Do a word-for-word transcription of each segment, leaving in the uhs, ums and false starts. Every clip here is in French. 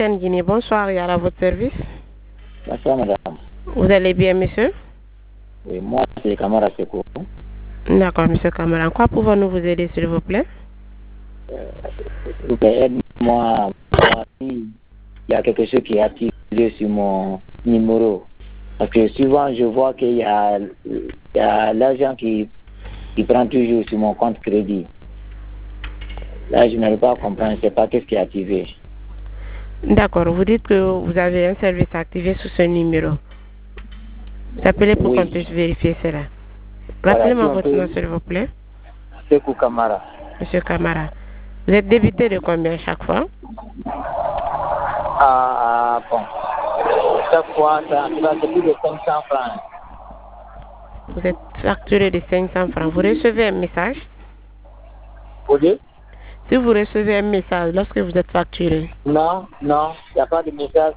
Guinée, bonsoir, il y a à votre service. Bonsoir, madame. Vous allez bien, monsieur? Oui, moi, c'est Kamara Seko. D'accord, monsieur Kamara. En quoi pouvons-nous vous aider, s'il vous plaît? Euh, S'il vous plaît, aide-moi. Il y a quelque chose qui est activé sur mon numéro. Parce que souvent, je vois qu'il y a, il y a l'argent qui, qui prend toujours sur mon compte crédit. Là, je n'arrive pas à comprendre. Je ne sais pas qu'est-ce qui est activé. D'accord, vous dites que vous avez un service activé sur ce numéro. Vous appelez pour Oui. qu'on puisse vérifier cela. Voilà, Rappelez-moi si on votre peut- nom, s'il vous plaît. Sekou Kamara. Monsieur Kamara. Vous êtes débité de combien chaque fois? Ah, bon. Chaque fois, ça, ça c'est plus de cinq cents francs. Vous êtes facturé de cinq cents francs. Vous recevez un message? Vous dites? Si vous recevez un message lorsque vous êtes facturé, Non, non, il n'y a pas de message.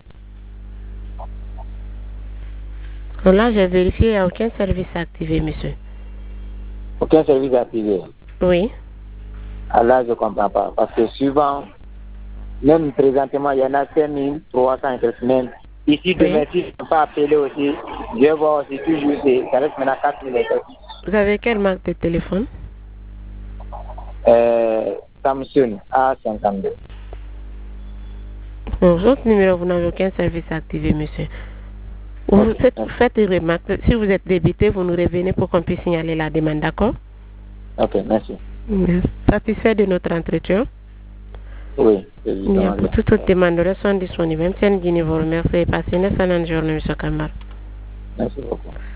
donc là, j'ai vérifié, il n'y a aucun service activé, monsieur. Aucun service activé. Oui. Alors, je ne comprends pas. Parce que souvent, même présentement, il y en a cinq mille trois cents semaines. Ici, demain, si je ne peux pas appeler aussi, je vais voir aussi toujours, c'est- ça reste maintenant quatre mille. Vous avez quelle marque de téléphone? Euh, Samsung A cinquante-deux. Bon, votre numéro, vous n'avez aucun service activé, monsieur. Vous Ok, faites, ok. faites une remarque. Si vous êtes débité, vous nous revenez pour qu'on puisse signaler la demande, d'accord? Ok, merci. Satisfait de notre entretien? Oui, c'est Bien, pour toute autre demande, nous sommes disponibles. M T N Guinée vous remercie et passez une excellente journée, monsieur Kamara. Merci beaucoup.